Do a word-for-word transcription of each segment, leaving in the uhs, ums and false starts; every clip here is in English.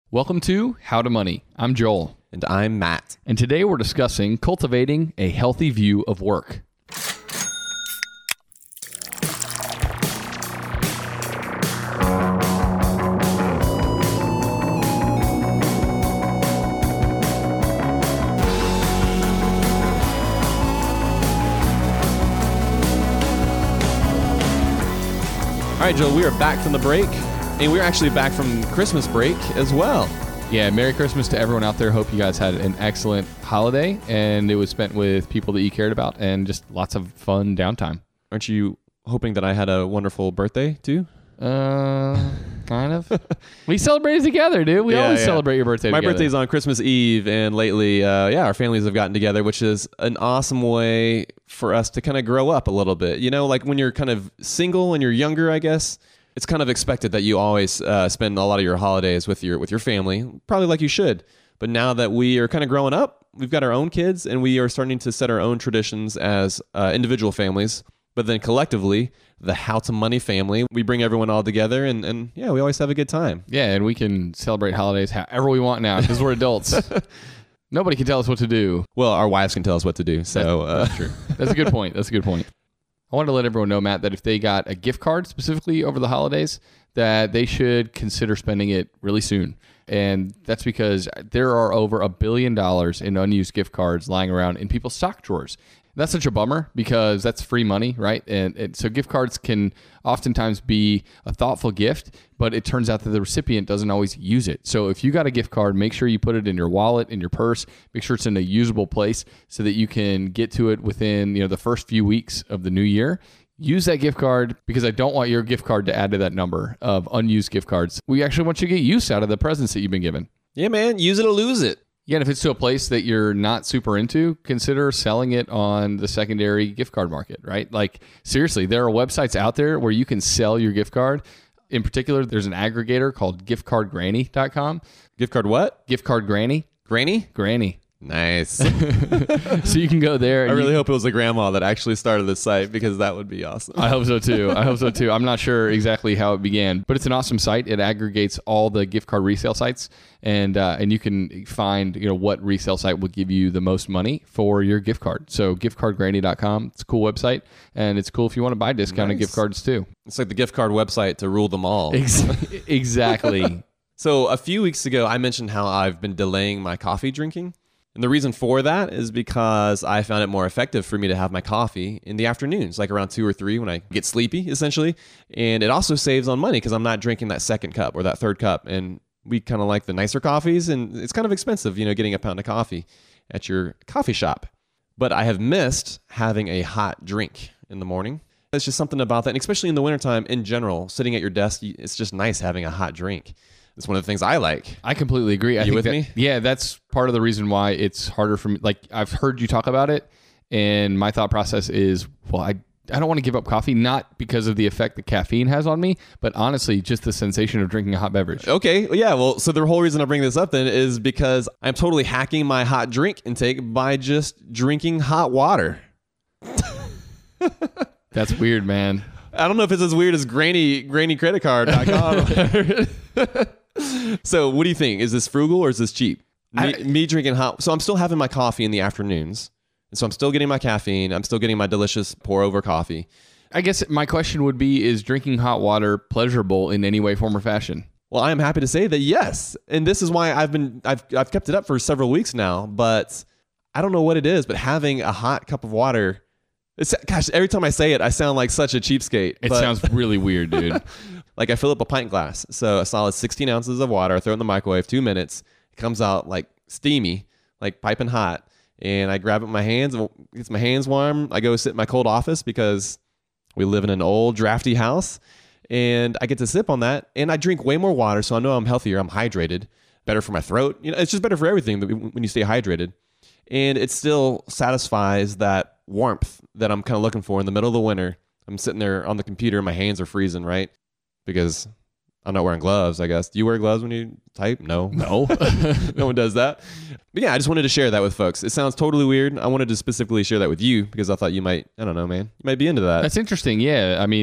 Welcome to How to Money. I'm Joel. And I'm Matt. And today we're discussing cultivating a healthy view of work. All right, Joel, we are back from the break. And we're actually back from Christmas break as well. Yeah, Merry Christmas to everyone out there. Hope you guys had an excellent holiday and it was spent with people that you cared about and just lots of fun downtime. Aren't you hoping that I had a wonderful birthday too? Uh, kind of. We celebrated together, dude. We Yeah, always yeah. celebrate your birthday My together. birthday's on Christmas Eve, and lately, uh, yeah, our families have gotten together, which is an awesome way for us to kind of grow up a little bit. You know, like when you're kind of single and you're younger, I guess, it's kind of expected that you always uh, spend a lot of your holidays with your with your family, probably like you should. But now that we are kind of growing up, we've got our own kids, and we are starting to set our own traditions as uh, individual families. But then collectively, the How to Money family, we bring everyone all together, and, and yeah, we always have a good time. Yeah, and we can celebrate holidays however we want now because we're adults. Nobody can tell us what to do. Well, our wives can tell us what to do. So uh, That's true. That's a good point. That's a good point. I wanted to let everyone know, Matt, that if they got a gift card specifically over the holidays, that they should consider spending it really soon. And that's because there are over a billion dollars in unused gift cards lying around in people's stock drawers. That's such a bummer because that's free money, right? And, and so gift cards can oftentimes be a thoughtful gift, but it turns out that the recipient doesn't always use it. So if you got a gift card, make sure you put it in your wallet, in your purse, make sure it's in a usable place so that you can get to it within, you know, the first few weeks of the new year. Use that gift card because I don't want your gift card to add to that number of unused gift cards. We actually want you to get use out of the presents that you've been given. yeah, man, use it or lose it. Yeah, and if it's to a place that you're not super into, consider selling it on the secondary gift card market, right? Like, seriously, there are websites out there where you can sell your gift card. In particular, there's an aggregator called gift card granny dot com. Gift card what? Gift Card Granny. Granny? Granny. Nice. So you can go there. I and really you, hope it was a grandma that actually started this site because that would be awesome. I hope so too. I hope so too. I'm not sure exactly how it began, but it's an awesome site. It aggregates all the gift card resale sites, and uh, and you can find you know what resale site will give you the most money for your gift card. So gift card granny dot com. It's a cool website, and it's cool if you want to buy discounted Nice. gift cards too. It's like the gift card website to rule them all. Ex- exactly. So a few weeks ago, I mentioned how I've been delaying my coffee drinking. And the reason for that is because I found it more effective for me to have my coffee in the afternoons, like around two or three when I get sleepy, essentially. And it also saves on money because I'm not drinking that second cup or that third cup. And we kind of like the nicer coffees, and it's kind of expensive, you know, getting a pound of coffee at your coffee shop. But I have missed having a hot drink in the morning. It's just something about that. And especially in the wintertime in general, sitting at your desk, it's just nice having a hot drink. It's one of the things I like. I completely agree. I You think with that, me? Yeah, that's part of the reason why it's harder for me. Like, I've heard you talk about it, and my thought process is, well, I I don't want to give up coffee, not because of the effect that caffeine has on me, but honestly, just the sensation of drinking a hot beverage. Okay, yeah, well, so the whole reason I bring this up then is because I'm totally hacking my hot drink intake by just drinking hot water. That's weird, man. I don't know if it's as weird as granny granny credit card dot com. So what do you think? Is this frugal or is this cheap? Me, I- me drinking hot. So I'm still having my coffee in the afternoons. And so I'm still getting my caffeine. I'm still getting my delicious pour over coffee. I guess my question would be, is drinking hot water pleasurable in any way, form, or fashion? Well, I am happy to say that yes. And this is why I've been I've I've kept it up for several weeks now, but I don't know what it is, but having a hot cup of water, it's, gosh, every time I say it, I sound like such a cheapskate. It but, sounds really weird, dude. like I fill up a pint glass. So a solid sixteen ounces of water, I throw it in the microwave, two minutes. It comes out like steamy, like piping hot. And I grab it with my hands, and it gets my hands warm. I go sit in my cold office because we live in an old drafty house. And I get to sip on that. And I drink way more water, so I know I'm healthier. I'm hydrated. Better for my throat. You know, it's just better for everything when you stay hydrated. And it still satisfies that warmth that I'm kind of looking for in the middle of the winter. I'm sitting there on the computer, my hands are freezing, right? Because I'm not wearing gloves, I guess. Do you wear gloves when you type? No. No. No one does that. But yeah, I just wanted to share that with folks. It sounds totally weird. I wanted to specifically share that with you because I thought you might, I don't know, man. You might be into that. That's interesting. Yeah. I mean,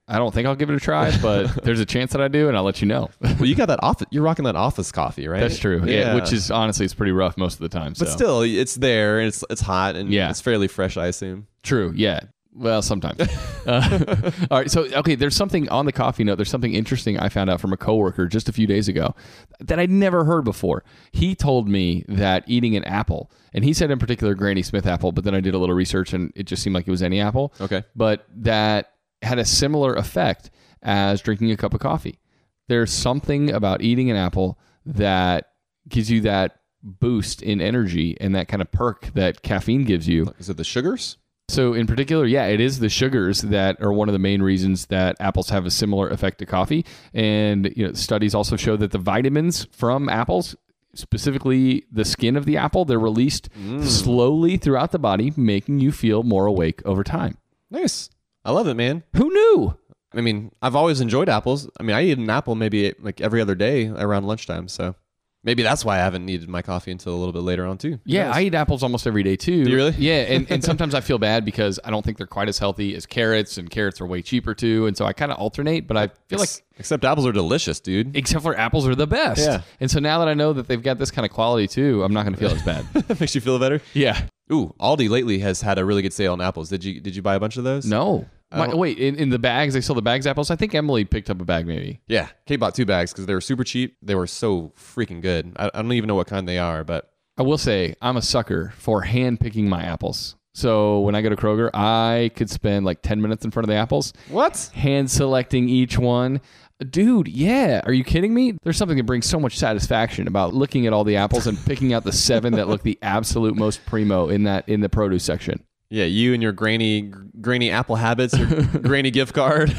I don't think I'll give it a try, but there's a chance that I do, and I'll let you know. Well, you got that office. You're rocking that office coffee, right? That's true. Yeah. yeah, which is honestly it's pretty rough most of the time. So. But still, it's there and it's it's hot and yeah. it's fairly fresh, I assume. True. Yeah. Well, sometimes. uh, all right. So, okay, there's something on the coffee note. There's something interesting I found out from a coworker just a few days ago that I'd never heard before. He told me that eating an apple, and he said in particular Granny Smith apple, but then I did a little research and it just seemed like it was any apple. Okay. But that had a similar effect as drinking a cup of coffee. There's something about eating an apple that gives you that boost in energy and that kind of perk that caffeine gives you. Is it the sugars? So in particular, yeah, it is the sugars that are one of the main reasons that apples have a similar effect to coffee. And you know, studies also show that the vitamins from apples, specifically the skin of the apple, they're released mm. slowly throughout the body, making you feel more awake over time. Nice. I love it, man. Who knew? I mean, I've always enjoyed apples. I mean, I eat an apple maybe like every other day around lunchtime. So maybe that's why I haven't needed my coffee until a little bit later on too. Yeah, I eat apples almost every day too. Do you really? Yeah, and, and sometimes I feel bad because I don't think they're quite as healthy as carrots, and carrots are way cheaper too. And so I kind of alternate, but I feel Ex- like... Except apples are delicious, dude. Except for apples are the best. Yeah. And so now that I know that they've got this kind of quality too, I'm not going to feel as bad. Makes you feel better? Yeah. Ooh, Aldi lately has had a really good sale on apples. Did you did you buy a bunch of those? No. My, wait, in, in the bags, they sell the bags apples? I think Emily picked up a bag maybe. Yeah. Kate bought two bags because they were super cheap. They were so freaking good. I, I don't even know what kind they are, but... I will say, I'm a sucker for hand picking my apples. So when I go to Kroger, I could spend like ten minutes in front of the apples. What? Hand selecting each one. Dude, yeah. Are you kidding me? There's something that brings so much satisfaction about looking at all the apples and picking out the seven that look the absolute most primo in that in the produce section. Yeah, you and your grainy grainy apple habits, your grainy gift card.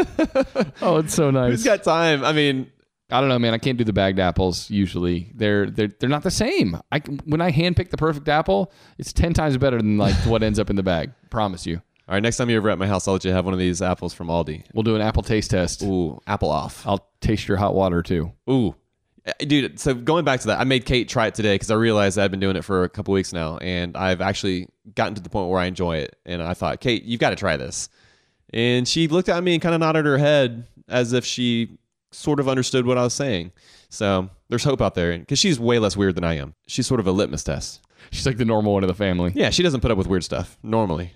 Oh, it's so nice. Who's got time? I mean, I don't know, man. I can't do the bagged apples usually. They're they're they're not the same. I when I handpick the perfect apple, it's ten times better than like what ends up in the bag. Promise you. All right, next time you're ever at my house, I'll let you have one of these apples from Aldi. We'll do an apple taste test. Ooh, apple off. I'll taste your hot water too. Ooh. Dude, so going back to that, I made Kate try it today because I realized I've been doing it for a couple weeks now, and I've actually gotten to the point where I enjoy it. And I thought, Kate, you've got to try this. And she looked at me and kind of nodded her head as if she sort of understood what I was saying. So there's hope out there because she's way less weird than I am. She's sort of a litmus test. She's like the normal one of the family. Yeah, she doesn't put up with weird stuff normally.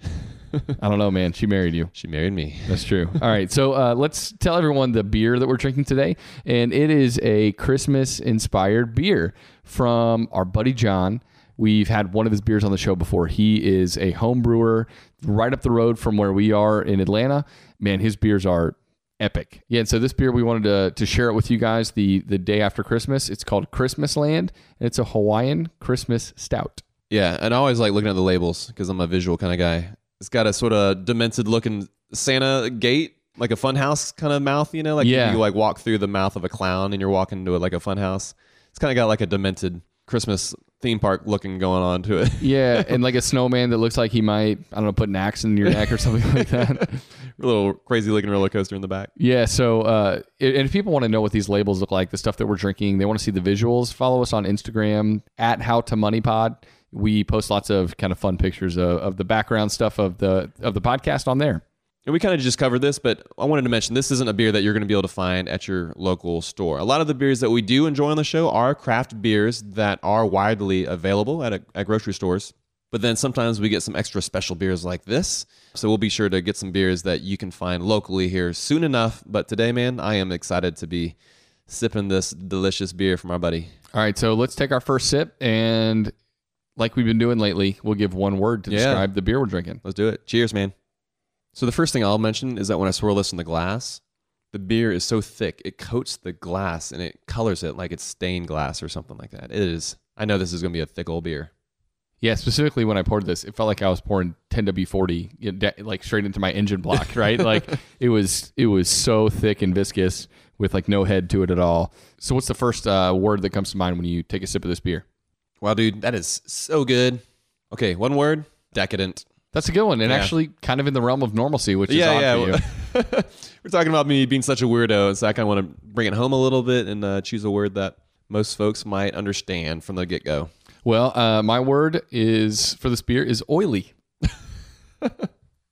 I don't know, man. She married you. She married me. That's true. All right. So uh, let's tell everyone the beer that we're drinking today. And it is a Christmas-inspired beer from our buddy John. We've had one of his beers on the show before. He is a home brewer right up the road from where we are in Atlanta. Man, his beers are epic. Yeah, and so this beer, we wanted to, to share it with you guys the, the day after Christmas. It's called Christmas Land, and it's a Hawaiian Christmas stout. Yeah, and I always like looking at the labels because I'm a visual kind of guy. It's got a sort of demented looking Santa gate, like a funhouse kind of mouth, you know? Like yeah. you like walk through the mouth of a clown and you're walking into it like a funhouse. It's kind of got like a demented Christmas theme park looking going on to it. Yeah, and like a snowman that looks like he might, I don't know, put an axe in your neck or something like that. A little crazy looking roller coaster in the back. Yeah, so uh, and if people want to know what these labels look like, the stuff that we're drinking, they want to see the visuals, follow us on Instagram at How to Money Pod. We post lots of kind of fun pictures of, of the background stuff of the of the podcast on there. And we kind of just covered this, but I wanted to mention this isn't a beer that you're going to be able to find at your local store. A lot of the beers that we do enjoy on the show are craft beers that are widely available at, a, at grocery stores. But then sometimes we get some extra special beers like this. So we'll be sure to get some beers that you can find locally here soon enough. But today, man, I am excited to be sipping this delicious beer from our buddy. All right, so let's take our first sip, and like we've been doing lately, we'll give one word to Yeah. describe the beer we're drinking. Let's do it. Cheers, man. So the first thing I'll mention is that when I swirl this in the glass, the beer is so thick, it coats the glass and it colors it like it's stained glass or something like that. It is, I know this is going to be a thick old beer. Yeah, specifically when I poured this, it felt like I was pouring ten W forty, you know, like straight into my engine block, right? Like it was it was so thick and viscous with like no head to it at all. So what's the first uh, word that comes to mind when you take a sip of this beer? Wow, dude, that is so good. Okay, one word, decadent. That's a good one, and Yeah. actually kind of in the realm of normalcy, which is Yeah, odd yeah. for you. We're talking about me being such a weirdo, so I kind of want to bring it home a little bit and uh, choose a word that most folks might understand from the get-go. Well, uh, my word is for this beer is oily.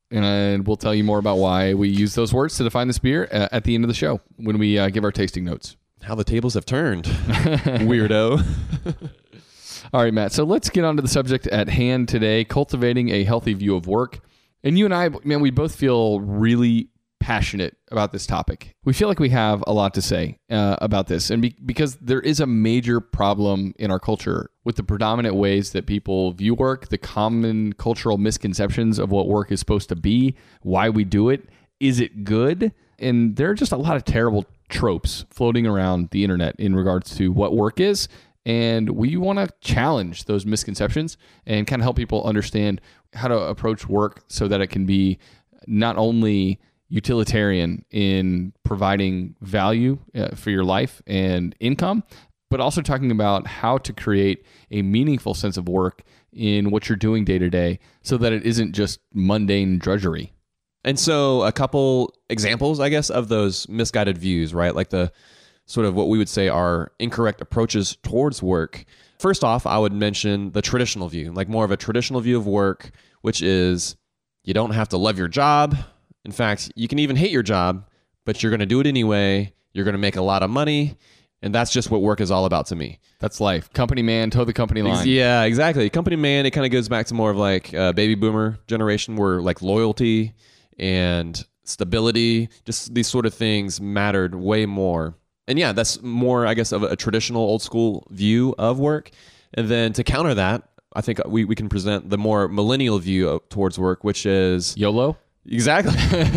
And we'll tell you more about why we use those words to define this beer uh, at the end of the show when we uh, give our tasting notes. How the tables have turned, weirdo. All right, Matt. So let's get on to the subject at hand today, cultivating a healthy view of work. And you and I, man, we both feel really passionate about this topic. We feel like we have a lot to say uh, about this. And be- because there is a major problem in our culture with the predominant ways that people view work, the common cultural misconceptions of what work is supposed to be, why we do it, is it good? And there are just a lot of terrible tropes floating around the internet in regards to what work is. And we want to challenge those misconceptions and kind of help people understand how to approach work so that it can be not only utilitarian in providing value uh, for your life and income, but also talking about how to create a meaningful sense of work in what you're doing day to day so that it isn't just mundane drudgery. And so a couple examples, I guess, of those misguided views, right? Like the sort of what we would say are incorrect approaches towards work. First off, I would mention the traditional view, like more of a traditional view of work, which is you don't have to love your job. In fact, you can even hate your job, but you're going to do it anyway. You're going to make a lot of money. And that's just what work is all about to me. That's life. Company man, toe the company line. Yeah, exactly. Company man, it kind of goes back to more of like a baby boomer generation where like loyalty and stability, just these sort of things mattered way more. And yeah, that's more, I guess, of a traditional old school view of work. And then to counter that, I think we, we can present the more millennial view of, towards work, which is YOLO. Exactly.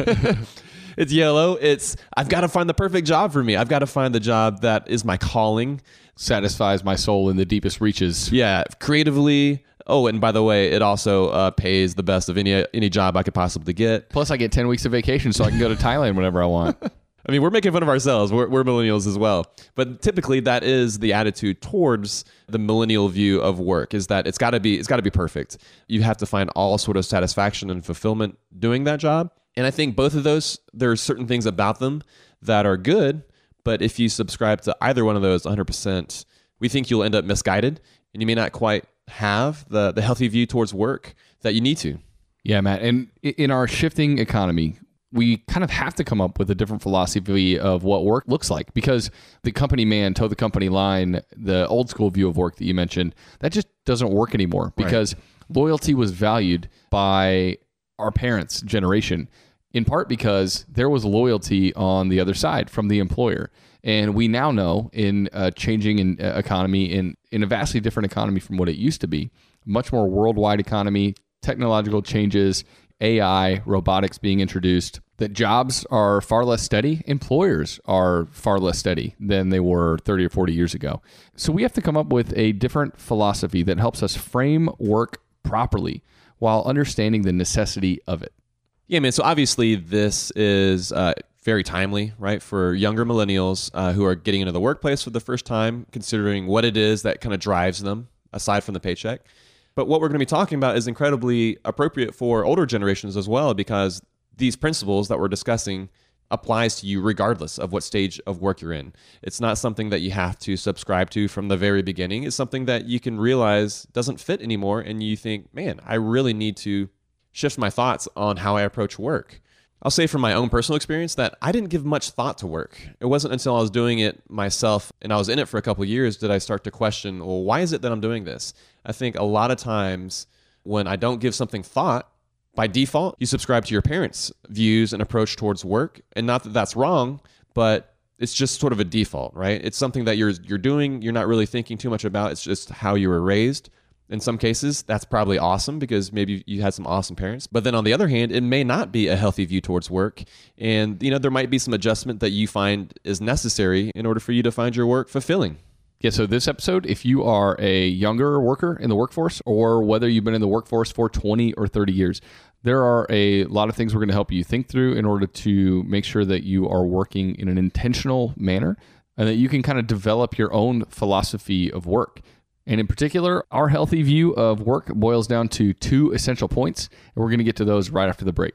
It's YOLO. It's, I've got to find the perfect job for me. I've got to find the job that is my calling. Satisfies my soul in the deepest reaches. Yeah. Creatively. Oh, and by the way, it also uh, pays the best of any any job I could possibly get. Plus, I get ten weeks of vacation so I can go to Thailand whenever I want. I mean, we're making fun of ourselves. We're, we're millennials as well. But typically, that is the attitude towards the millennial view of work: is that it's got to be it's got to be perfect. You have to find all sort of satisfaction and fulfillment doing that job. And I think both of those, there are certain things about them that are good. But if you subscribe to either one of those one hundred percent, we think you'll end up misguided, and you may not quite have the the healthy view towards work that you need to. Yeah, Matt. And in our shifting economy, we kind of have to come up with a different philosophy of what work looks like, because the company man, toe the company line, the old school view of work that you mentioned, that just doesn't work anymore, because right. loyalty was valued by our parents' generation, in part because there was loyalty on the other side from the employer. And we now know in a changing in, uh, economy, in, in a vastly different economy from what it used to be, much more worldwide economy, technological changes, A I, robotics being introduced, that jobs are far less steady. Employers are far less steady than they were thirty or forty years ago. So we have to come up with a different philosophy that helps us frame work properly while understanding the necessity of it. Yeah, man. So obviously this is uh, very timely, right, for younger millennials uh, who are getting into the workplace for the first time, considering what it is that kind of drives them aside from the paycheck. But what we're going to be talking about is incredibly appropriate for older generations as well, because these principles that we're discussing applies to you regardless of what stage of work you're in. It's not something that you have to subscribe to from the very beginning. It's something that you can realize doesn't fit anymore, and you think, man, I really need to shift my thoughts on how I approach work. I'll say from my own personal experience that I didn't give much thought to work. It wasn't until I was doing it myself and I was in it for a couple of years did I start to question, well, why is it that I'm doing this? I think a lot of times when I don't give something thought, by default, you subscribe to your parents' views and approach towards work. And not that that's wrong, but it's just sort of a default, right? It's something that you're you're doing, you're not really thinking too much about. It's just how you were raised. In some cases, that's probably awesome because maybe you had some awesome parents. But then on the other hand, it may not be a healthy view towards work. And, you know, there might be some adjustment that you find is necessary in order for you to find your work fulfilling. Yeah, so this episode, if you are a younger worker in the workforce, or whether you've been in the workforce for twenty or thirty years, there are a lot of things we're going to help you think through in order to make sure that you are working in an intentional manner and that you can kind of develop your own philosophy of work. And in particular, our healthy view of work boils down to two essential points, and we're going to get to those right after the break.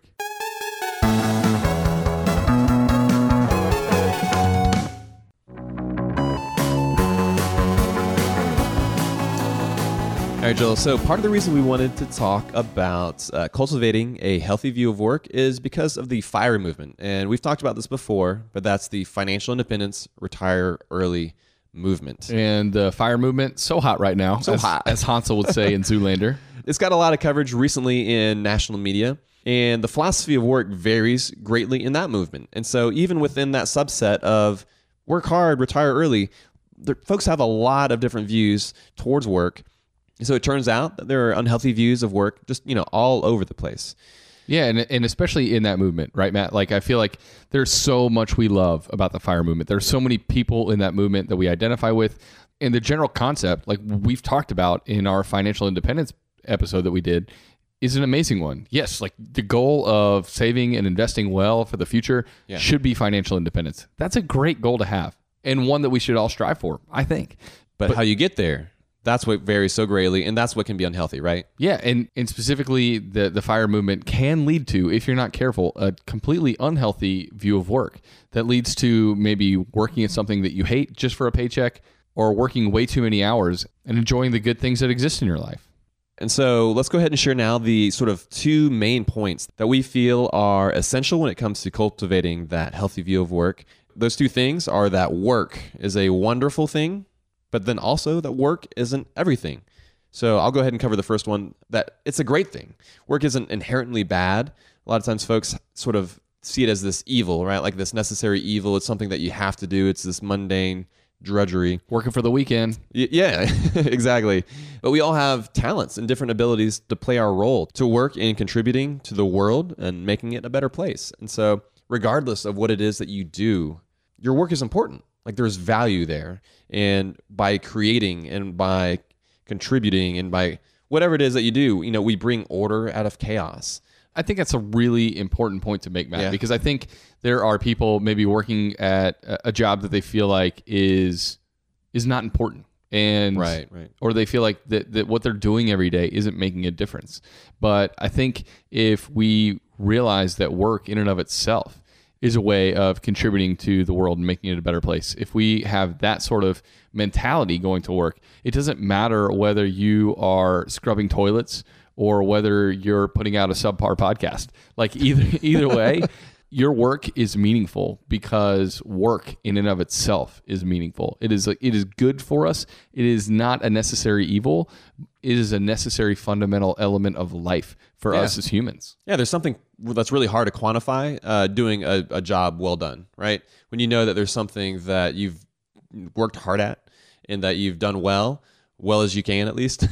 All right, Joel. So part of the reason we wanted to talk about uh, cultivating a healthy view of work is because of the FIRE movement. And we've talked about this before, but that's the Financial Independence Retire Early movement. And the FIRE movement, so hot right now. So as, hot. As Hansel would say in Zoolander. It's got a lot of coverage recently in national media. And the philosophy of work varies greatly in that movement. And so even within that subset of work hard, retire early, the, folks have a lot of different views towards work. So it turns out that there are unhealthy views of work just, you know, all over the place. Yeah, and and especially in that movement, right, Matt? Like, I feel like there's so much we love about the FIRE movement. There's so many people in that movement that we identify with. And the general concept, like we've talked about in our financial independence episode that we did, is an amazing one. Yes, like the goal of saving and investing well for the future yeah. should be financial independence. That's a great goal to have, and one that we should all strive for, I think. But, but how you get there, that's what varies so greatly, and that's what can be unhealthy, right? Yeah, and, and specifically the, the FIRE movement can lead to, if you're not careful, a completely unhealthy view of work that leads to maybe working at something that you hate just for a paycheck, or working way too many hours and enjoying the good things that exist in your life. And so let's go ahead and share now the sort of two main points that we feel are essential when it comes to cultivating that healthy view of work. Those two things are that work is a wonderful thing, but then also that work isn't everything. So I'll go ahead and cover the first one, that it's a great thing. Work isn't inherently bad. A lot of times folks sort of see it as this evil, right? Like this necessary evil. It's something that you have to do. It's this mundane drudgery. Working for the weekend. Y- yeah, exactly. But we all have talents and different abilities to play our role, to work in contributing to the world and making it a better place. And so regardless of what it is that you do, your work is important. Like there's value there. And by creating and by contributing and by whatever it is that you do, you know, we bring order out of chaos. I think that's a really important point to make, Matt, Yeah. because I think there are people maybe working at a job that they feel like is is not important. And right, right. or they feel like that, that what they're doing every day isn't making a difference. But I think if we realize that work in and of itself is a way of contributing to the world and making it a better place, if we have that sort of mentality going to work, it doesn't matter whether you are scrubbing toilets or whether you're putting out a subpar podcast. Like either either way, your work is meaningful because work in and of itself is meaningful. It is it is good for us. It is not a necessary evil. It is a necessary fundamental element of life for yeah. us as humans. Yeah, there's something that's really hard to quantify uh, doing a, a job well done, right? When you know that there's something that you've worked hard at and that you've done well, well as you can at least,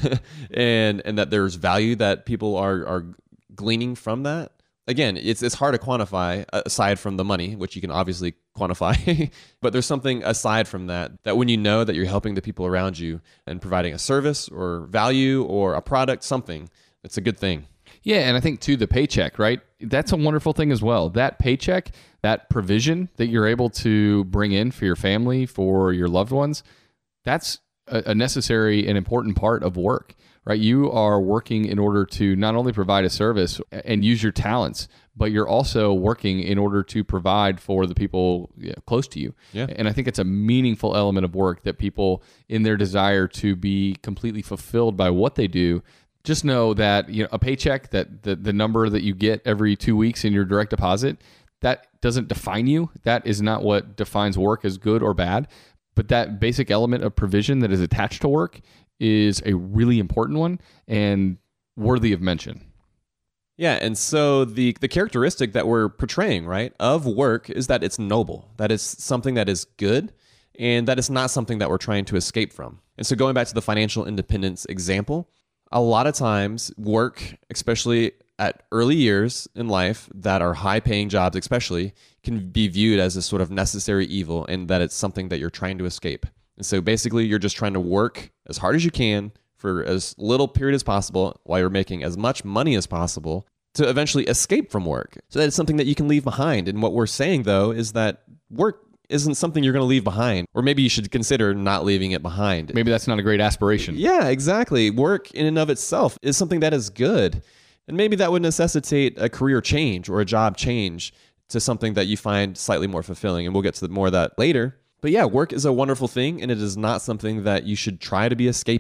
and and that there's value that people are are gleaning from that. Again, it's it's hard to quantify aside from the money, which you can obviously quantify, but there's something aside from that, that when you know that you're helping the people around you and providing a service or value or a product, something, it's a good thing. Yeah, and I think too, the paycheck, right? That's a wonderful thing as well. That paycheck, that provision that you're able to bring in for your family, for your loved ones, that's a necessary and important part of work, right? You are working in order to not only provide a service and use your talents, but you're also working in order to provide for the people close to you. Yeah. And I think it's a meaningful element of work that people, in their desire to be completely fulfilled by what they do, just know that, you know, a paycheck, that the, the number that you get every two weeks in your direct deposit, that doesn't define you. That is not what defines work as good or bad. But that basic element of provision that is attached to work is a really important one and worthy of mention. Yeah, and so the the characteristic that we're portraying, right, of work is that it's noble, that it's something that is good, and that it's not something that we're trying to escape from. And so going back to the financial independence example, a lot of times work, especially at early years in life that are high-paying jobs especially, can be viewed as a sort of necessary evil, and that it's something that you're trying to escape. And so basically you're just trying to work as hard as you can for as little period as possible while you're making as much money as possible to eventually escape from work. So that it's something that you can leave behind. And what we're saying, though, is that work isn't something you're going to leave behind, or maybe you should consider not leaving it behind. Maybe that's not a great aspiration. Yeah, exactly. Work in and of itself is something that is good. And maybe that would necessitate a career change or a job change to something that you find slightly more fulfilling. And we'll get to more of that later. But yeah, work is a wonderful thing, and it is not something that you should try to be escaping.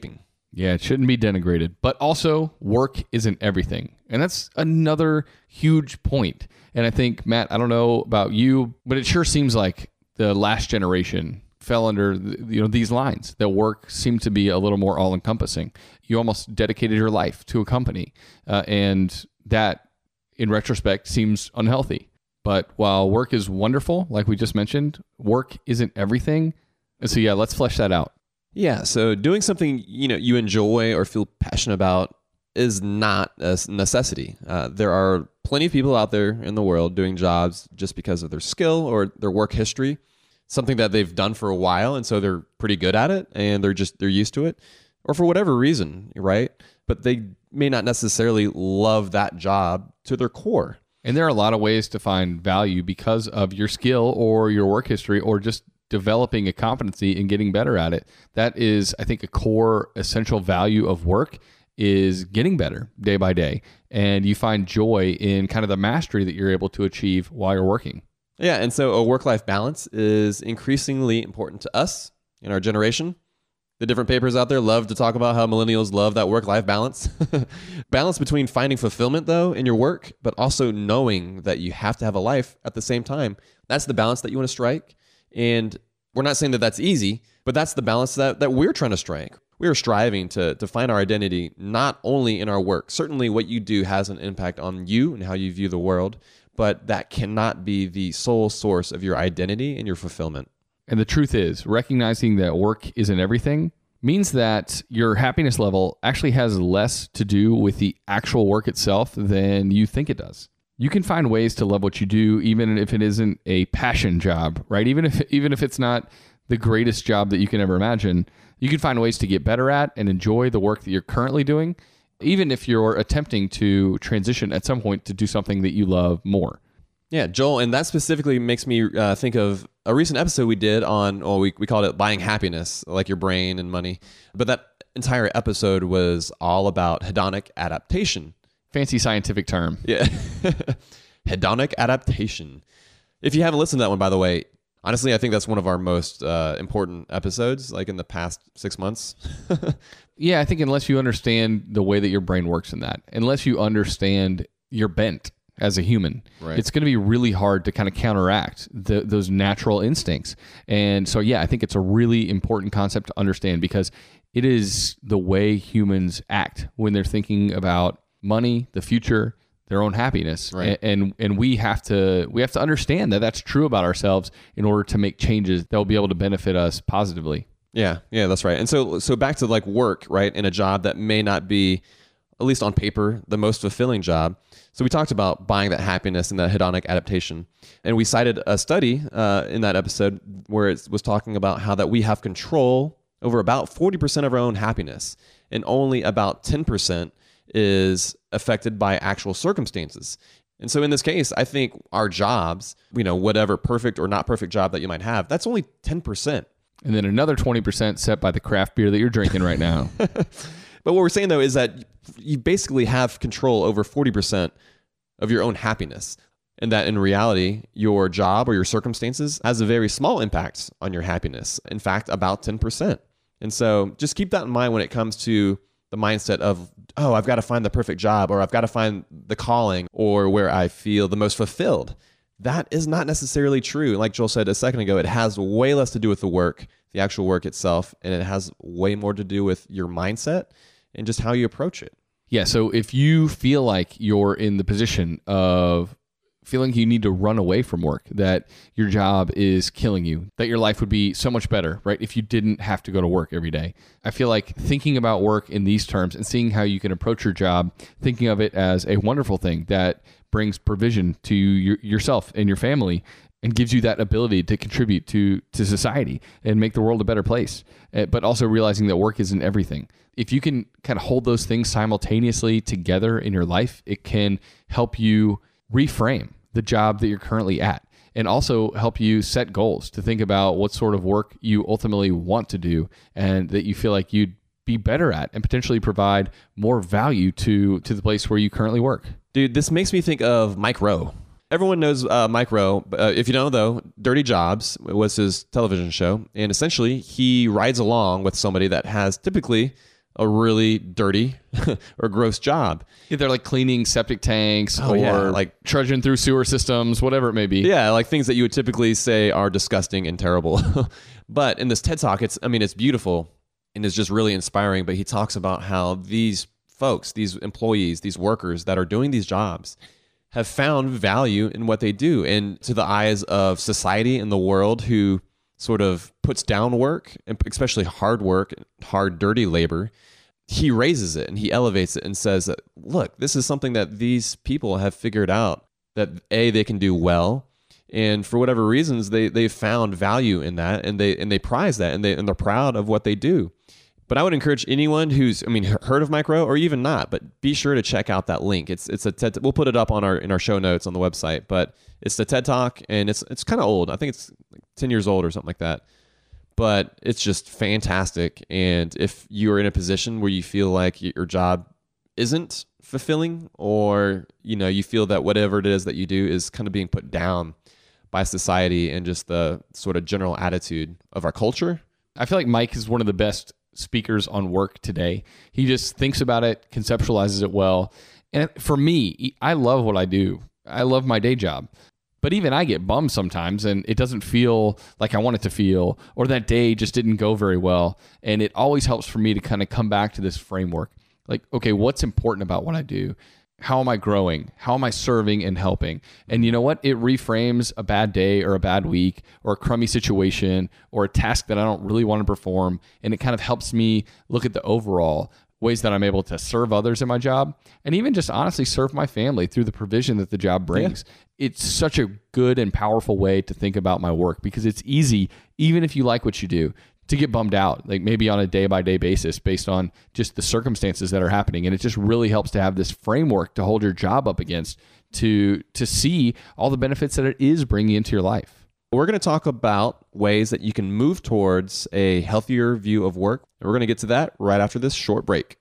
Yeah, it shouldn't be denigrated. But also, work isn't everything. And that's another huge point. And I think, Matt, I don't know about you, but it sure seems like the last generation fell under you know these lines, that work seemed to be a little more all-encompassing. You almost dedicated your life to a company. Uh, and that, in retrospect, seems unhealthy. But while work is wonderful, like we just mentioned, work isn't everything. And so, yeah, let's flesh that out. Yeah, so doing something you know you enjoy or feel passionate about is not a necessity. Uh, there are plenty of people out there in the world doing jobs just because of their skill or their work history, something that they've done for a while, and so they're pretty good at it, and they're just they're used to it, or for whatever reason, right? But they may not necessarily love that job to their core. And there are a lot of ways to find value because of your skill or your work history or just developing a competency and getting better at it. That is, I think, a core essential value of work is getting better day by day. And you find joy in kind of the mastery that you're able to achieve while you're working. Yeah, and so a work-life balance is increasingly important to us in our generation. The different papers out there love to talk about how millennials love that work-life balance. Balance between finding fulfillment, though, in your work, but also knowing that you have to have a life at the same time. That's the balance that you want to strike. And we're not saying that that's easy, but that's the balance that, that we're trying to strike. We are striving to, to find our identity not only in our work. Certainly what you do has an impact on you and how you view the world, but that cannot be the sole source of your identity and your fulfillment. And the truth is, recognizing that work isn't everything means that your happiness level actually has less to do with the actual work itself than you think it does. You can find ways to love what you do, even if it isn't a passion job, right? Even if even if it's not the greatest job that you can ever imagine, you can find ways to get better at and enjoy the work that you're currently doing, even if you're attempting to transition at some point to do something that you love more. Yeah, Joel, and that specifically makes me uh, think of a recent episode we did on, well, we, we called it Buying Happiness, like your brain and money. But that entire episode was all about hedonic adaptation. Fancy scientific term. Yeah. Hedonic adaptation. If you haven't listened to that one, by the way, honestly, I think that's one of our most uh, important episodes, like in the past six months. Yeah, I think unless you understand the way that your brain works in that, unless you understand your bent as a human, right, it's going to be really hard to kind of counteract the, those natural instincts. And so, yeah, I think it's a really important concept to understand because it is the way humans act when they're thinking about money, the future, their own happiness. Right. And, and and we have to we have to understand that that's true about ourselves in order to make changes that will be able to benefit us positively. Yeah, yeah, that's right. And so so back to like work, right, in a job that may not be, at least on paper, the most fulfilling job. So we talked about buying that happiness and that hedonic adaptation. And we cited a study uh, in that episode where it was talking about how that we have control over about forty percent of our own happiness, and only about ten percent is affected by actual circumstances. And so in this case, I think our jobs, you know, whatever perfect or not perfect job that you might have, that's only ten percent. And then another twenty percent set by the craft beer that you're drinking right now. But what we're saying, though, is that you basically have control over forty percent of your own happiness. And that in reality, your job or your circumstances has a very small impact on your happiness. In fact, about ten percent. And so just keep that in mind when it comes to the mindset of, oh, I've got to find the perfect job, or I've got to find the calling, or where I feel the most fulfilled. That is not necessarily true. Like Joel said a second ago, it has way less to do with the work, the actual work itself, and it has way more to do with your mindset and just how you approach it. Yeah, so if you feel like you're in the position of feeling you need to run away from work, that your job is killing you, that your life would be so much better, right, if you didn't have to go to work every day. I feel like thinking about work in these terms and seeing how you can approach your job, thinking of it as a wonderful thing that brings provision to your, yourself and your family and gives you that ability to contribute to, to society and make the world a better place, uh, but also realizing that work isn't everything. If you can kind of hold those things simultaneously together in your life, it can help you reframe the job that you're currently at and also help you set goals to think about what sort of work you ultimately want to do and that you feel like you'd be better at and potentially provide more value to, to the place where you currently work. Dude, this makes me think of Mike Rowe. Everyone knows uh, Mike Rowe. Uh, if you don't, though, Dirty Jobs was his television show. And essentially, he rides along with somebody that has typically a really dirty or gross job. Yeah, they're like cleaning septic tanks Oh, or yeah, like- trudging through sewer systems, whatever it may be. Yeah, like things that you would typically say are disgusting and terrible. But in this TED Talk, it's I mean, it's beautiful and it's just really inspiring. But he talks about how these folks, these employees, these workers that are doing these jobs have found value in what they do. And to the eyes of society and the world who sort of puts down work, and especially hard work, hard, dirty labor, he raises it and he elevates it and says that, look, this is something that these people have figured out that A, they can do well. And for whatever reasons, they they found value in that, and they and they prize that, and they and they're proud of what they do. But I would encourage anyone who's, I mean, heard of Mike Rowe or even not, but be sure to check out that link. It's it's a TED. We'll put it up on our in our show notes on the website. But it's the TED Talk, and it's it's kind of old. I think it's like ten years old or something like that. But it's just fantastic. And if you are in a position where you feel like your job isn't fulfilling, or you know you feel that whatever it is that you do is kind of being put down by society and just the sort of general attitude of our culture, I feel like Mike is one of the best speakers on work today. He just thinks about it, conceptualizes it well. And for me, I love what I do. I love my day job. But even I get bummed sometimes, and it doesn't feel like I want it to feel, or that day just didn't go very well. And it always helps for me to kind of come back to this framework. Like, okay, what's important about what I do? How am I growing? How am I serving and helping? And you know what? It reframes a bad day or a bad week or a crummy situation or a task that I don't really want to perform. And it kind of helps me look at the overall ways that I'm able to serve others in my job, and even just honestly serve my family through the provision that the job brings. Yeah. It's such a good and powerful way to think about my work, because it's easy, even if you like what you do, to get bummed out, like maybe on a day-by-day basis based on just the circumstances that are happening. And it just really helps to have this framework to hold your job up against, to to see all the benefits that it is bringing into your life. We're going to talk about ways that you can move towards a healthier view of work. And we're going to get to that right after this short break.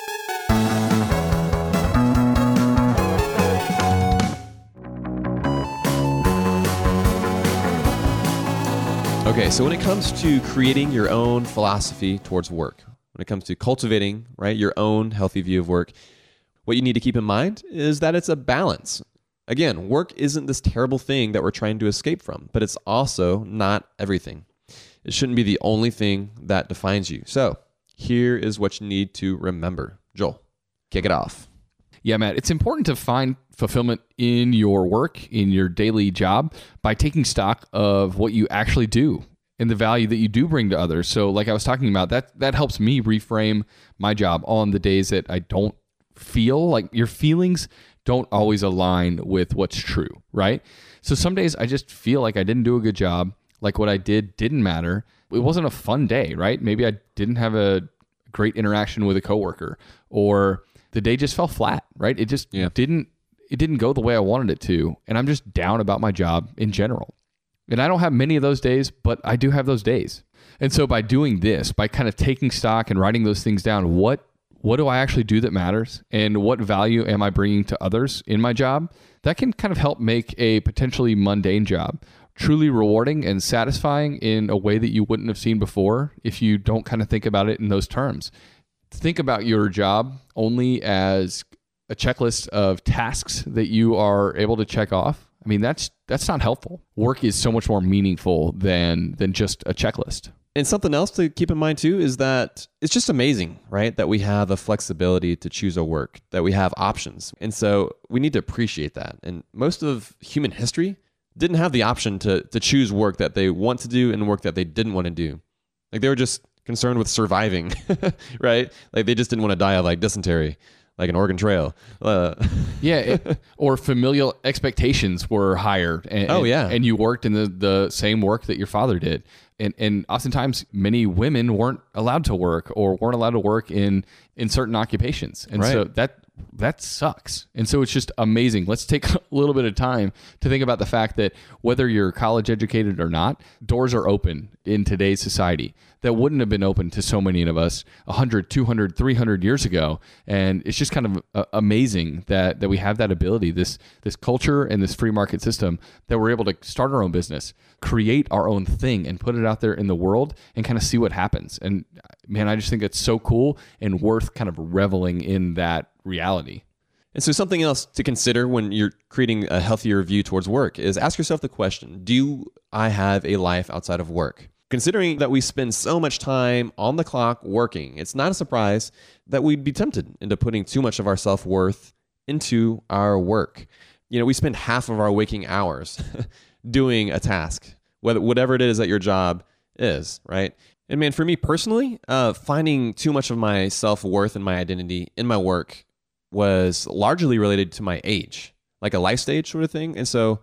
Okay, so when it comes to creating your own philosophy towards work, when it comes to cultivating, right, your own healthy view of work, what you need to keep in mind is that it's a balance. Again, work isn't this terrible thing that we're trying to escape from, but it's also not everything. It shouldn't be the only thing that defines you. So here is what you need to remember. Joel, kick it off. Yeah, Matt, it's important to find fulfillment in your work, in your daily job, by taking stock of what you actually do and the value that you do bring to others. So like I was talking about, that that helps me reframe my job on the days that I don't feel like your feelings don't always align with what's true, right? So some days I just feel like I didn't do a good job, like what I did didn't matter. It wasn't a fun day, right? Maybe I didn't have a great interaction with a coworker, or the day just fell flat, right? It just yeah. didn't it didn't go the way I wanted it to, and I'm just down about my job in general. And I don't have many of those days, but I do have those days. And so by doing this, by kind of taking stock and writing those things down, what what do I actually do that matters, and what value am I bringing to others in my job? That can kind of help make a potentially mundane job truly rewarding and satisfying in a way that you wouldn't have seen before if you don't kind of think about it in those terms. Think about your job only as a checklist of tasks that you are able to check off. I mean, that's that's not helpful. Work is so much more meaningful than than just a checklist. And something else to keep in mind too is that it's just amazing, right? That we have the flexibility to choose our work, that we have options. And so we need to appreciate that. And most of human history didn't have the option to to choose work that they want to do and work that they didn't want to do. Like they were just concerned with surviving, right? Like they just didn't want to die of like dysentery, like an Oregon Trail. Uh. yeah, it, or familial expectations were higher. And, oh yeah, and you worked in the, the same work that your father did. And and oftentimes many women weren't allowed to work, or weren't allowed to work in in certain occupations. And right. so that that sucks. And so it's just amazing. Let's take a little bit of time to think about the fact that whether you're college educated or not, doors are open in today's society that wouldn't have been open to so many of us one hundred, two hundred, three hundred years ago. And it's just kind of uh, amazing that that we have that ability, this this culture and this free market system, that we're able to start our own business, create our own thing, and put it out there in the world and kind of see what happens. And man, I just think it's so cool and worth kind of reveling in that reality. And so something else to consider when you're creating a healthier view towards work is ask yourself the question, do I have a life outside of work? Considering that we spend so much time on the clock working, it's not a surprise that we'd be tempted into putting too much of our self-worth into our work. You know, we spend half of our waking hours doing a task, whether whatever it is that your job is, right? And man, for me personally, uh, finding too much of my self-worth and my identity in my work was largely related to my age, like a life stage sort of thing. And so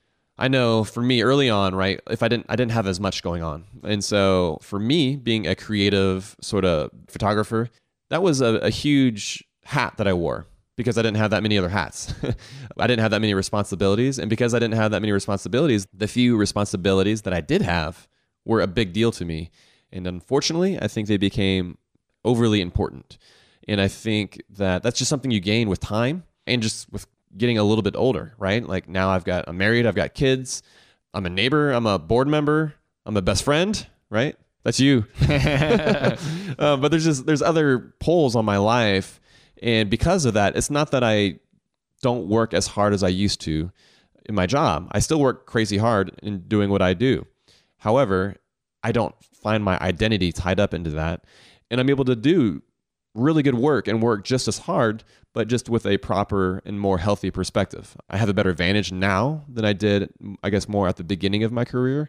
I know for me early on, right, if I didn't, I didn't have as much going on. And so for me, being a creative sort of photographer, that was a, a huge hat that I wore because I didn't have that many other hats. I didn't have that many responsibilities. And because I didn't have that many responsibilities, the few responsibilities that I did have were a big deal to me. And unfortunately, I think they became overly important. And I think that that's just something you gain with time and just with getting a little bit older, right? Like now I've got, I'm married, I've got kids, I'm a neighbor, I'm a board member, I'm a best friend, right? That's you. uh, but there's just, there's other poles on my life. And because of that, it's not that I don't work as hard as I used to in my job. I still work crazy hard in doing what I do. However, I don't find my identity tied up into that. And I'm able to do really good work and work just as hard, but just with a proper and more healthy perspective. I have a better advantage now than I did, I guess, more at the beginning of my career.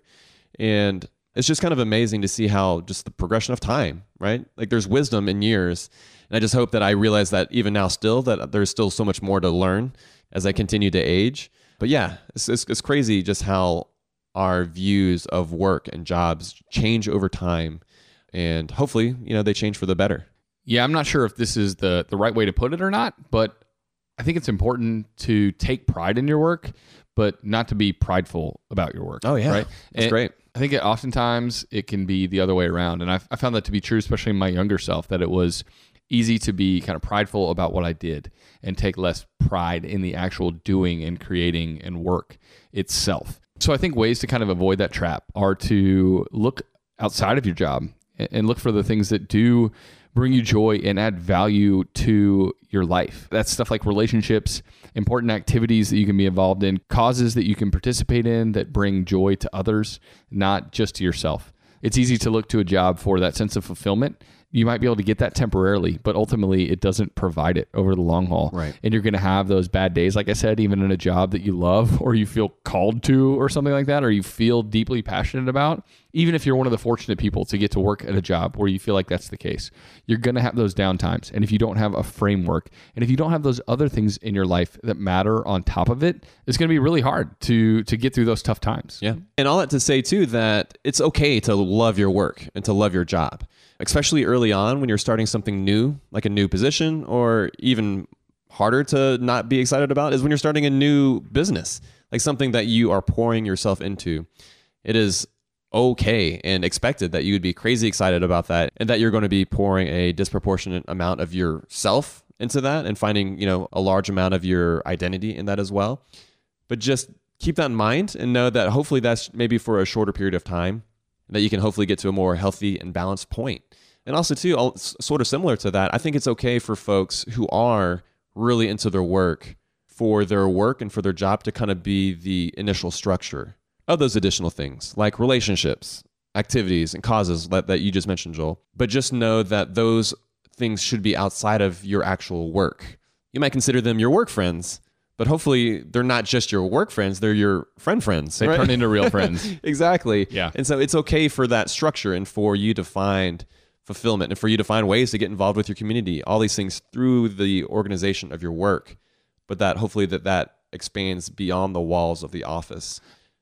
And it's just kind of amazing to see how just the progression of time, right? Like there's wisdom in years. And I just hope that I realize that even now still, that there's still so much more to learn as I continue to age. But yeah, it's, it's, it's crazy just how our views of work and jobs change over time. And hopefully, you know, they change for the better. Yeah, I'm not sure if this is the, the right way to put it or not, but I think it's important to take pride in your work, but not to be prideful about your work. Oh, yeah. Right? That's and great. I think it, oftentimes it can be the other way around. And I've, I found that to be true, especially in my younger self, that it was easy to be kind of prideful about what I did and take less pride in the actual doing and creating and work itself. So I think ways to kind of avoid that trap are to look outside of your job and look for the things that do bring you joy and add value to your life. That's stuff like relationships, important activities that you can be involved in, causes that you can participate in that bring joy to others, not just to yourself. It's easy to look to a job for that sense of fulfillment. You might be able to get that temporarily, but ultimately it doesn't provide it over the long haul. Right. And you're going to have those bad days, like I said, even in a job that you love or you feel called to or something like that, or you feel deeply passionate about. Even if you're one of the fortunate people to get to work at a job where you feel like that's the case, you're going to have those down times. And if you don't have a framework, and if you don't have those other things in your life that matter on top of it, it's going to be really hard to to get through those tough times. Yeah. And all that to say too, that it's okay to love your work and to love your job, especially early on when you're starting something new, like a new position, or even harder to not be excited about is when you're starting a new business, like something that you are pouring yourself into. It is okay and expected that you would be crazy excited about that and that you're going to be pouring a disproportionate amount of yourself into that and finding, you know, a large amount of your identity in that as well. But just keep that in mind and know that hopefully that's maybe for a shorter period of time, that you can hopefully get to a more healthy and balanced point. And also too, sort of similar to that, I think it's okay for folks who are really into their work, for their work and for their job to kind of be the initial structure of those additional things like relationships, activities, and causes that, that you just mentioned, Joel. But just know that those things should be outside of your actual work. You might consider them your work friends, but hopefully they're not just your work friends, they're your friend friends. They right? turn into real friends. Exactly. Yeah. And so it's okay for that structure and for you to find fulfillment and for you to find ways to get involved with your community, all these things through the organization of your work, but that hopefully that that expands beyond the walls of the office.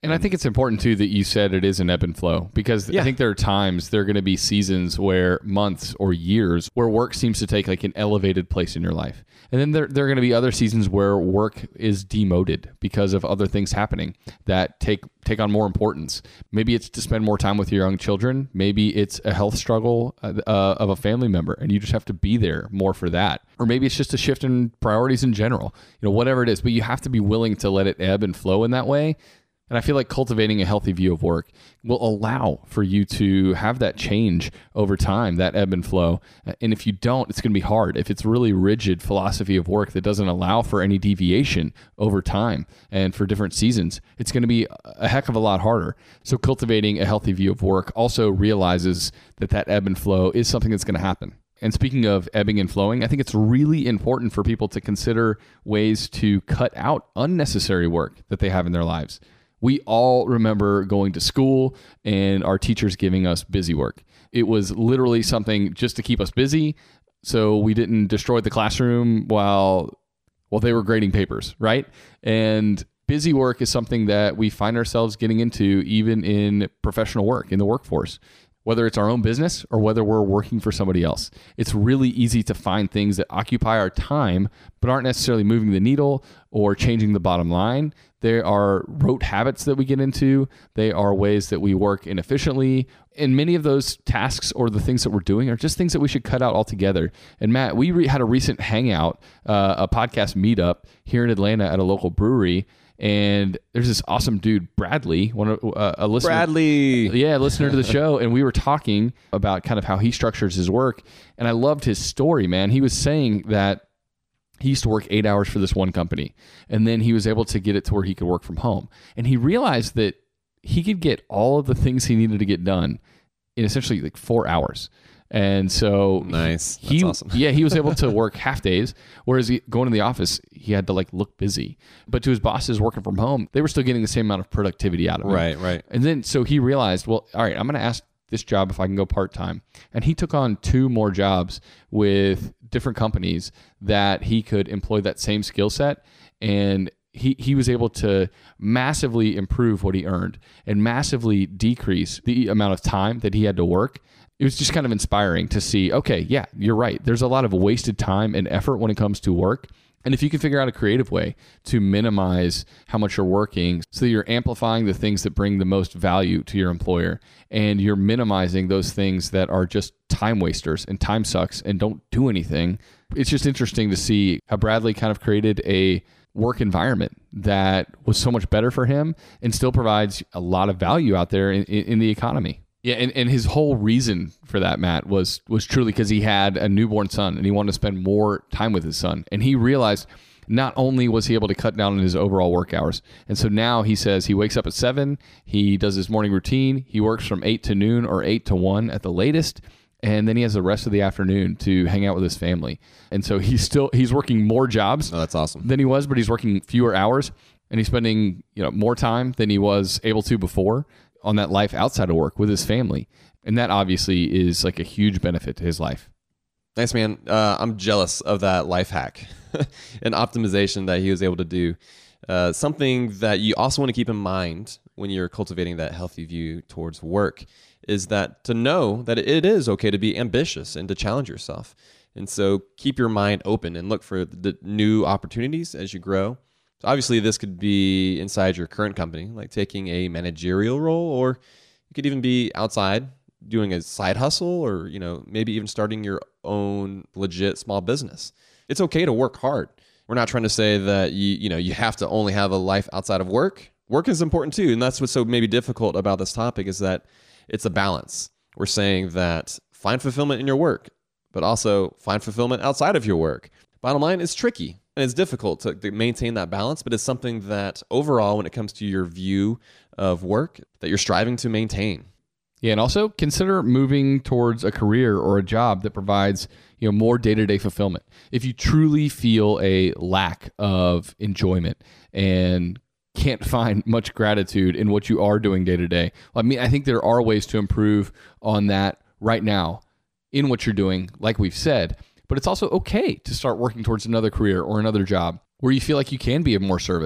And I think it's important too that you said it is an ebb and flow, because Yeah. I think there are times, there are going to be seasons where months or years where work seems to take like an elevated place in your life. And then there, there are going to be other seasons where work is demoted because of other things happening that take take on more importance. Maybe it's to spend more time with your young children. Maybe it's a health struggle uh, uh, of a family member and you just have to be there more for that. Or maybe it's just a shift in priorities in general, you know, whatever it is, but you have to be willing to let it ebb and flow in that way. And I feel like cultivating a healthy view of work will allow for you to have that change over time, that ebb and flow. And if you don't, it's going to be hard. If it's really rigid philosophy of work that doesn't allow for any deviation over time and for different seasons, it's going to be a heck of a lot harder. So cultivating a healthy view of work also realizes that that ebb and flow is something that's going to happen. And speaking of ebbing and flowing, I think it's really important for people to consider ways to cut out unnecessary work that they have in their lives. We all remember going to school and our teachers giving us busy work. It was literally something just to keep us busy so we didn't destroy the classroom while while they were grading papers, right? And busy work is something that we find ourselves getting into even in professional work, in the workforce. Whether it's our own business or whether we're working for somebody else. It's really easy to find things that occupy our time, but aren't necessarily moving the needle or changing the bottom line. There are rote habits that we get into. They are ways that we work inefficiently. And many of those tasks or the things that we're doing are just things that we should cut out altogether. And Matt, we re- had a recent hangout, uh, a podcast meetup here in Atlanta at a local brewery. And there's this awesome dude, Bradley, one of uh, a listener. Bradley. Yeah, listener to the show. And we were talking about kind of how he structures his work. And I loved his story, man. He was saying that he used to work eight hours for this one company. And then he was able to get it to where he could work from home. And he realized that he could get all of the things he needed to get done in essentially like four hours. And so nice. That's he, awesome. yeah, he was able to work half days, whereas he, going to the office, he had to like look busy. But to his bosses working from home, they were still getting the same amount of productivity out of him. Right, right. And then so he realized, well, all right, I'm going to ask this job if I can go part-time. And he took on two more jobs with different companies that he could employ that same skill set. And he, he was able to massively improve what he earned and massively decrease the amount of time that he had to work. It was just kind of inspiring to see, okay, yeah, you're right. There's a lot of wasted time and effort when it comes to work. And if you can figure out a creative way to minimize how much you're working so that you're amplifying the things that bring the most value to your employer and you're minimizing those things that are just time wasters and time sucks and don't do anything, it's just interesting to see how Bradley kind of created a work environment that was so much better for him and still provides a lot of value out there in, in the economy. Yeah, and, and his whole reason for that, Matt, was was truly because he had a newborn son and he wanted to spend more time with his son. And he realized not only was he able to cut down on his overall work hours, and so now he says he wakes up at seven, he does his morning routine, he works from eight to noon or eight to one at the latest, and then he has the rest of the afternoon to hang out with his family. And so he's still he's working more jobs Oh, that's awesome. than he was, but he's working fewer hours and he's spending, you know, more time than he was able to before on that life outside of work with his family. And that obviously is like a huge benefit to his life. Nice, man. Uh, I'm jealous of that life hack and optimization that he was able to do. Uh, something that you also want to keep in mind when you're cultivating that healthy view towards work is that to know that it is okay to be ambitious and to challenge yourself. And so keep your mind open and look for the new opportunities as you grow. So obviously, this could be inside your current company, like taking a managerial role, or you could even be outside doing a side hustle, or you know maybe even starting your own legit small business. It's okay to work hard. We're not trying to say that you you know you have to only have a life outside of work. Work is important too, and that's what's so maybe difficult about this topic is that it's a balance. We're saying that find fulfillment in your work, but also find fulfillment outside of your work. Bottom line, it's tricky. And it's difficult to, to maintain that balance, but it's something that overall, when it comes to your view of work, that you're striving to maintain. Yeah, and also consider moving towards a career or a job that provides, you know, more day-to-day fulfillment. If you truly feel a lack of enjoyment and can't find much gratitude in what you are doing day to day, I mean, I think there are ways to improve on that right now in what you're doing, like we've said. But it's also okay to start working towards another career or another job where you feel like you can be of more service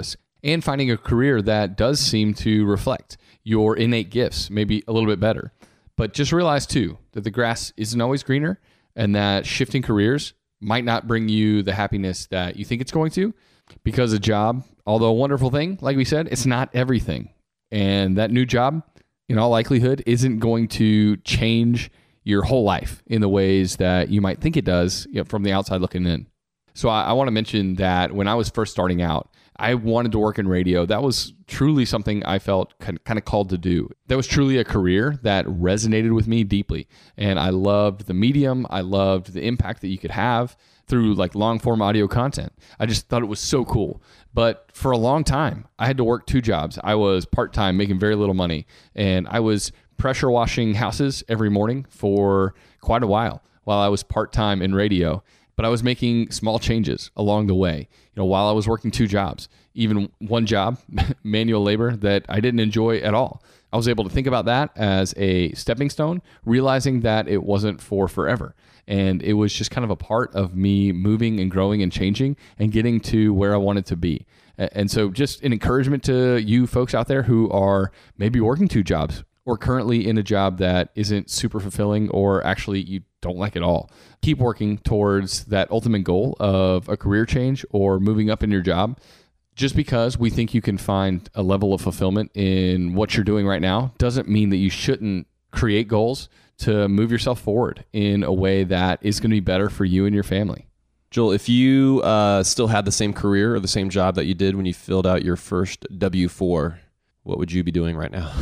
and finding a career that does seem to reflect your innate gifts, maybe a little bit better. But just realize too that the grass isn't always greener, and that shifting careers might not bring you the happiness that you think it's going to, because a job, although a wonderful thing, like we said, it's not everything. And that new job, in all likelihood, isn't going to change your whole life in the ways that you might think it does, you know, from the outside looking in. So I, I want to mention that when I was first starting out, I wanted to work in radio. That was truly something I felt kind of called to do. That was truly a career that resonated with me deeply. And I loved the medium. I loved the impact that you could have through like long form audio content. I just thought it was so cool. But for a long time, I had to work two jobs. I was part-time, making very little money. And I was pressure washing houses every morning for quite a while while I was part-time in radio. But I was making small changes along the way, you know, while I was working two jobs, even one job, manual labor, that I didn't enjoy at all. I was able to think about that as a stepping stone, realizing that it wasn't for forever. And it was just kind of a part of me moving and growing and changing and getting to where I wanted to be. And so just an encouragement to you folks out there who are maybe working two jobs or currently in a job that isn't super fulfilling, or actually you don't like it all. Keep working towards that ultimate goal of a career change or moving up in your job. Just because we think you can find a level of fulfillment in what you're doing right now doesn't mean that you shouldn't create goals to move yourself forward in a way that is going to be better for you and your family. Joel, if you uh, still had the same career or the same job that you did when you filled out your first W four, what would you be doing right now?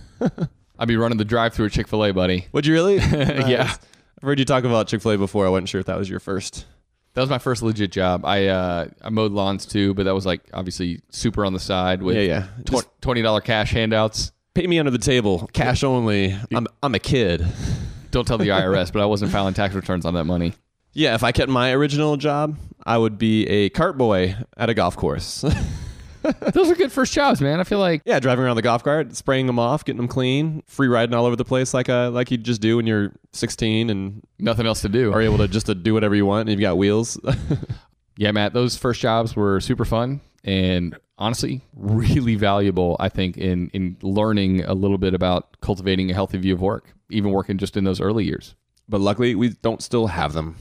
I'd be running the drive-thru at Chick-fil-A, buddy. Would you really? Nice. Yeah. I've heard you talk about Chick-fil-A before. I wasn't sure if that was your first. That was my first legit job. I uh, I mowed lawns too, but that was like obviously super on the side with yeah, yeah. Tw- twenty dollars cash handouts. Pay me under the table, cash only. I'm I'm a kid. Don't tell the I R S, but I wasn't filing tax returns on that money. Yeah, if I kept my original job, I would be a cart boy at a golf course. Those are good first jobs, man. I feel like yeah, driving around the golf cart, spraying them off, getting them clean, free riding all over the place like uh, like you just do when you're sixteen and nothing else to do. Are able to just to do whatever you want and you've got wheels. Yeah, Matt, those first jobs were super fun and honestly really valuable, I think, in in learning a little bit about cultivating a healthy view of work, even working just in those early years. But luckily, we don't still have them.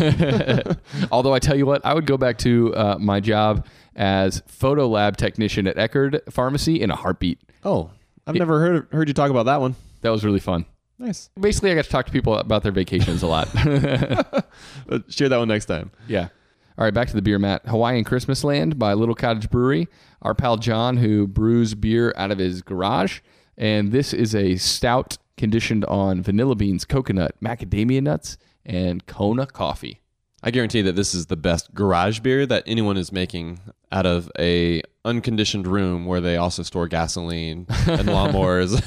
Although I tell you what, I would go back to uh, my job as photo lab technician at Eckerd Pharmacy in a heartbeat. Oh, I've it, never heard heard you talk about that one. That was really fun. Nice. Basically, I got to talk to people about their vacations a lot. Share that one next time. Yeah. All right, back to the beer, Matt. Hawaiian Christmas Land by Little Cottage Brewery. Our pal John, who brews beer out of his garage. And this is a stout conditioned on vanilla beans, coconut, macadamia nuts, and Kona coffee. I guarantee that this is the best garage beer that anyone is making out of a unconditioned room where they also store gasoline and lawnmowers.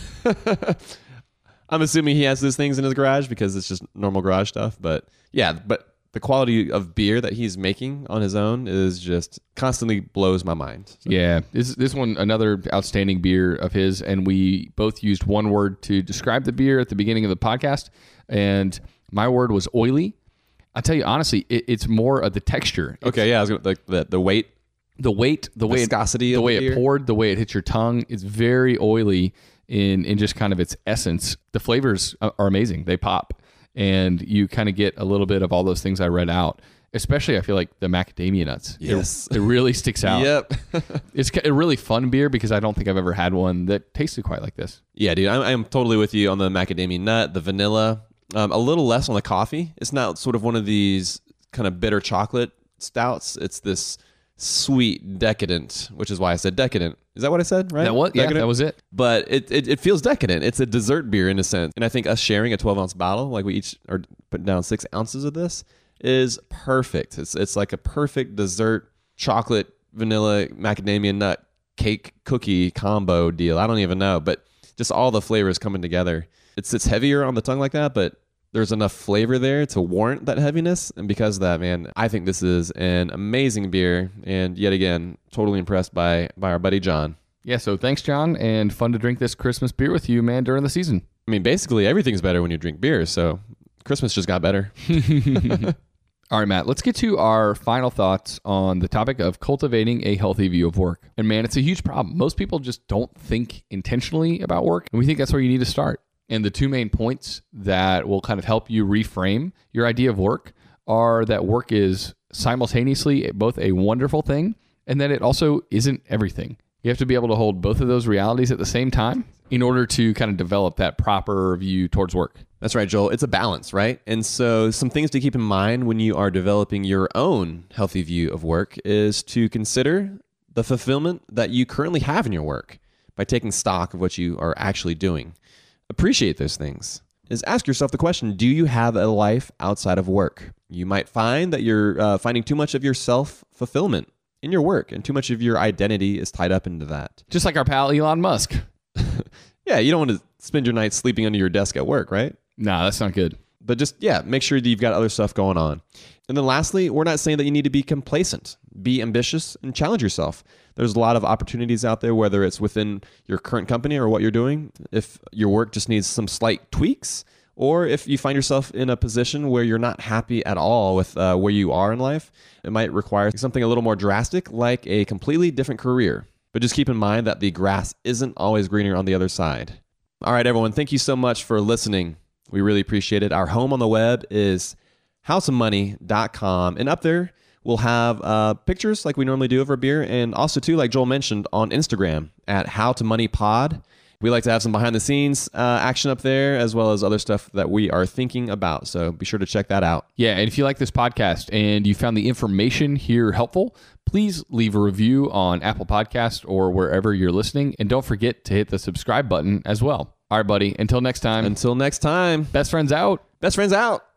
I'm assuming he has those things in his garage because it's just normal garage stuff. But yeah, but the quality of beer that he's making on his own is just constantly blows my mind. So. Yeah, this this one, another outstanding beer of his, and we both used one word to describe the beer at the beginning of the podcast, and my word was oily. I tell you honestly, it, it's more of the texture. It's, okay, yeah, I was gonna, like the the weight, the weight, the way viscosity, it, the of way the it beer. poured, the way it hits your tongue. It's very oily in in just kind of its essence. The flavors are amazing; they pop. And you kind of get a little bit of all those things I read out. Especially, I feel like the macadamia nuts. Yes. It, it really sticks out. Yep. It's a really fun beer because I don't think I've ever had one that tasted quite like this. Yeah, dude. I'm, I'm totally with you on the macadamia nut, the vanilla. Um, a little less on the coffee. It's not sort of one of these kind of bitter chocolate stouts. It's this sweet, decadent, which is why I said decadent. Is that what I said, right? That was, yeah, that was it. But it, it it feels decadent. It's a dessert beer in a sense. And I think us sharing a twelve ounce bottle, like we each are putting down six ounces of this, is perfect. It's it's like a perfect dessert, chocolate, vanilla, macadamia nut, cake, cookie combo deal. I don't even know. But just all the flavors coming together. It sits heavier on the tongue like that, but there's enough flavor there to warrant that heaviness. And because of that, man, I think this is an amazing beer. And yet again, totally impressed by, by our buddy John. Yeah, so thanks, John. And fun to drink this Christmas beer with you, man, during the season. I mean, basically everything's better when you drink beer. So Christmas just got better. All right, Matt, let's get to our final thoughts on the topic of cultivating a healthy view of work. And man, it's a huge problem. Most people just don't think intentionally about work, and we think that's where you need to start. And the two main points that will kind of help you reframe your idea of work are that work is simultaneously both a wonderful thing and that it also isn't everything. You have to be able to hold both of those realities at the same time in order to kind of develop that proper view towards work. That's right, Joel. It's a balance, right? And so some things to keep in mind when you are developing your own healthy view of work is to consider the fulfillment that you currently have in your work by taking stock of what you are actually doing. Appreciate those things. Is ask yourself the question, do you have a life outside of work? You might find that you're uh, finding too much of your self-fulfillment in your work, and too much of your identity is tied up into that. Just like our pal Elon Musk. Yeah, you don't want to spend your night sleeping under your desk at work, right? Nah, that's not good. But just, yeah, make sure that you've got other stuff going on. And then lastly, we're not saying that you need to be complacent. Be ambitious and challenge yourself. There's a lot of opportunities out there, whether it's within your current company or what you're doing. If your work just needs some slight tweaks, or if you find yourself in a position where you're not happy at all with uh, where you are in life, it might require something a little more drastic, like a completely different career. But just keep in mind that the grass isn't always greener on the other side. All right, everyone, thank you so much for listening. We really appreciate it. Our home on the web is how to money dot com. And up there, we'll have uh, pictures like we normally do of our beer. And also, too, like Joel mentioned, on Instagram at how to money pod. We like to have some behind-the-scenes uh, action up there, as well as other stuff that we are thinking about. So be sure to check that out. Yeah, and if you like this podcast and you found the information here helpful, please leave a review on Apple Podcast or wherever you're listening. And don't forget to hit the subscribe button as well. All right, buddy. Until next time. Until next time. Best friends out. Best friends out.